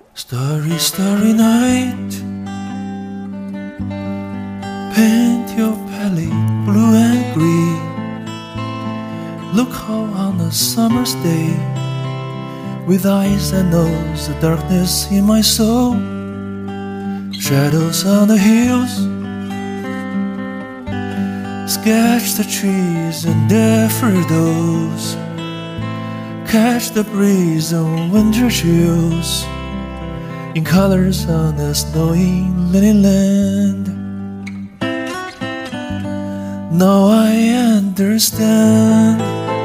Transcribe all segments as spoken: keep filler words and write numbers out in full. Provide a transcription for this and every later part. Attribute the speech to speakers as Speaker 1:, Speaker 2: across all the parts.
Speaker 1: Starry, starry night, paint your palette blue and green. Look how on a summer's day, with eyes that knows the darkness in my soul, shadows on the hills, sketch the trees and daffodils, catch the breeze on winter chills, in colors on a snowy lily land. Now I understand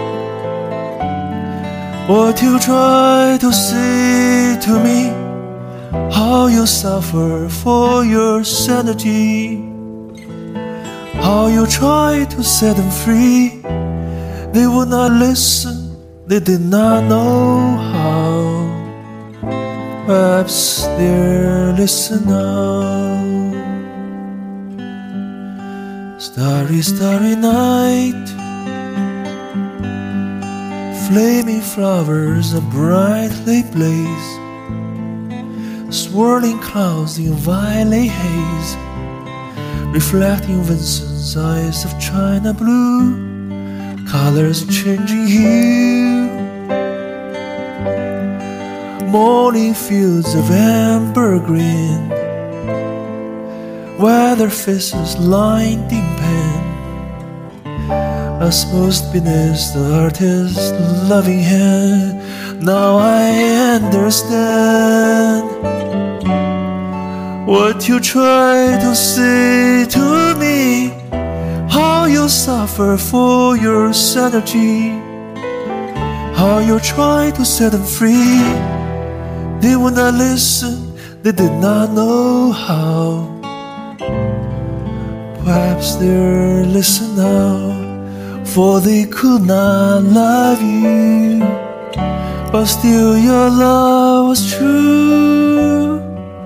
Speaker 1: what you try to say to me, how you suffer for your sanity, how you try to set them free. They would not listen, they did not know how. Perhaps they'll listen now. Starry, starry night, flaming flowers that brightly blaze, swirling clouds in violet haze, reflecting Vincent's eyes of china blue, colors changing hue, morning fields of amber green, weather faces lined in pen, exposed beneath the artist's loving hand. Now I understand what you try to say to me, how you suffer for your sanity, how you try to set them free. They would not listen, they did not know how. Perhaps they'll listen now, for they could not love you, but still your love was true.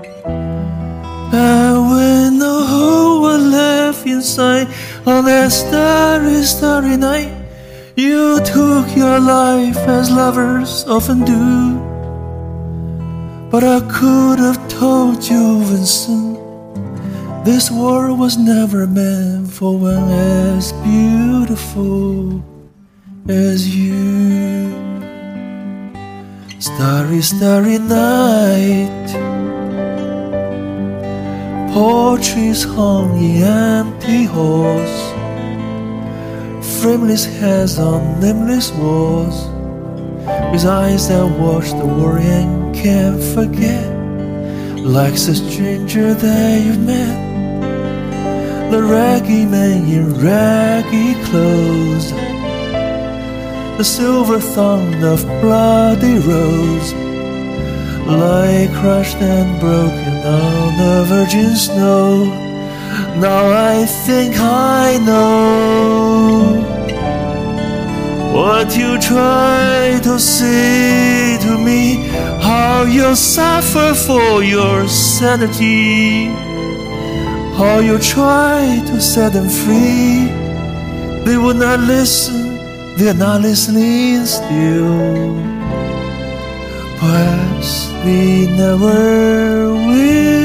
Speaker 1: And when the whole world left inside on that starry, starry night, you took your life as lovers often do. But I could have told you, Vincent, this world was never meant for one as beautiful as you. Starry, starry night, portraits hung in empty halls, frameless heads on nameless walls, with eyes that watch the world and can't forget, like a stranger that you've met, the raggy man in raggy clothes, the silver thorn of bloody rose, lie crushed and broken on the virgin snow. Now I think I know what you try to say to me, how you suffer for your sanity, how you try to set them free. They would not listen, they are not listening still. Perhaps we never will.